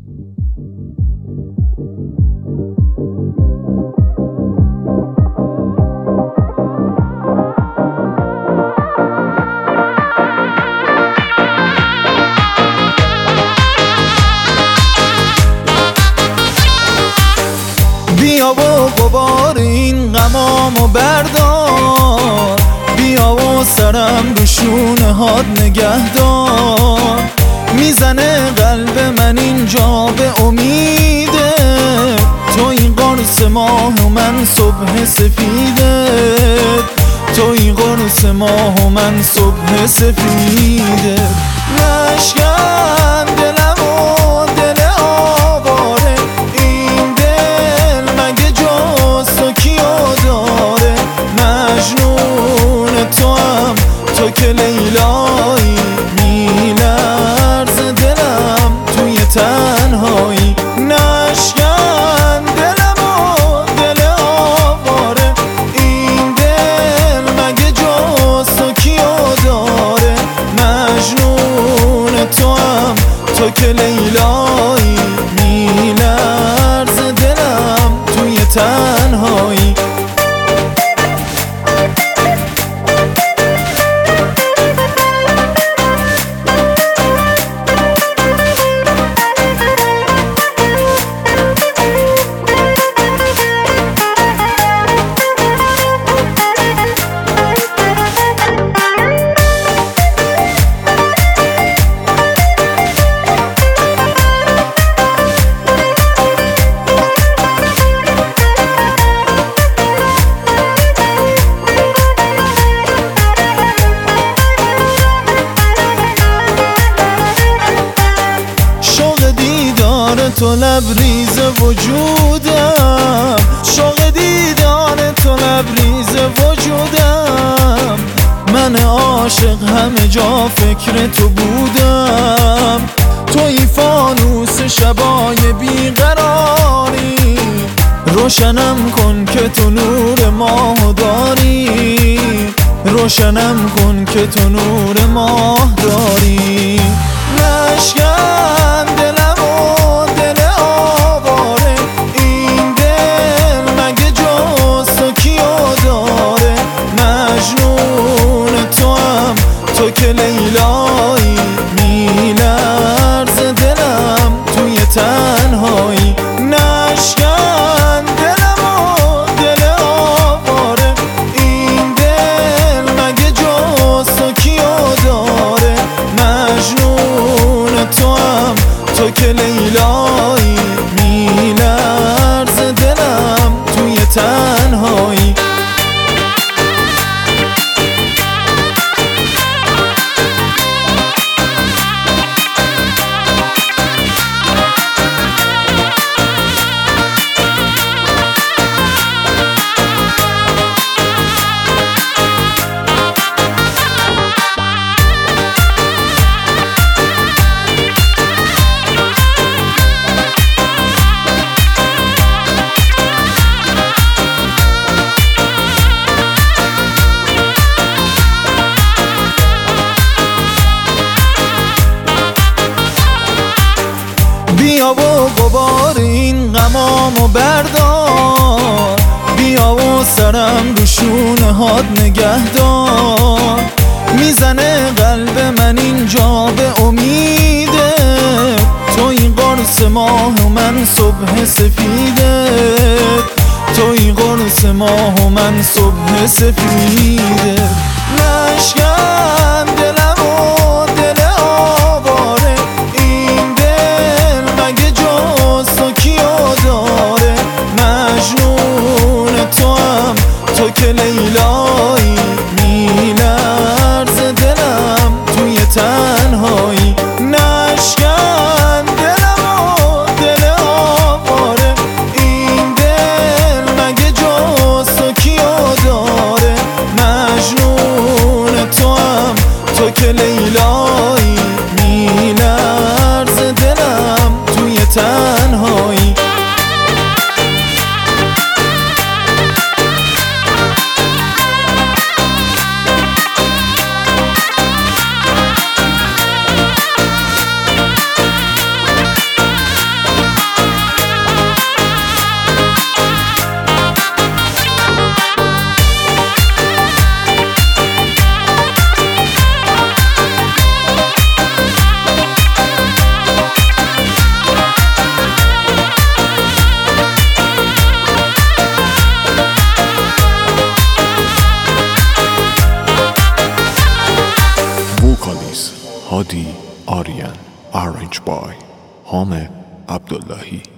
بیا و غبار این غمامو بردار، بیا و سرم رو شونه هات نگهدار. میزنه قلب من اینجا به امیده، تو این قرص ماه و من صبح سفیده، تو این قرص ماه و من صبح سفیده. نشکن دلم و دل آواره، این دل مگه جز تو کیو داره؟ مجنون تو هم تو که لیلایی، میلرزه دلم توی تنهایی. نشکن دلم و دل آواره، این دل مگه جز تو کیو داره؟ مجنون تو هم تو که لیلایی، میلرزه دلم توی تنهایی. تو لبریز وجودم، شوق دیدار تو لبریز وجودم. من عاشق همه جا فکر تو بودم، توی فانوس شبای بیقراری. روشنم کن که تو نور ماه داری، روشنم کن که تو نور ماه داری. نشکن دلم و دل آواره، این دل مگه جز تو کیو داره؟ مجنون تو هم تو که لیلایی، میلرزه دلم توی تنهایی. نشکن دلم و دل آواره، این دل مگه جز تو کیو داره؟ مجنون تو هم تو که لیلایی، میلرزه دلم توی تنهایی. بیا و غبار این غمامو بردار، بیا و سرم رو شونه هات نگهدار. میزنه قلب من اینجا به امیده، تو این قرص ماه و من صبح سفیده، تو این قرص ماه و من صبح سفیده. نشکن دلم و دل آواره، این دل مگه جز تو کیو داره؟ مجنون تو هم تو که لیلایی، میلرزه دلم توی تنهایی. نشکن دلم و دل آواره، این دل مگه جز تو کیو داره؟ مجنون تو هم هادی آریان. Arranged by حامد عبداللهی.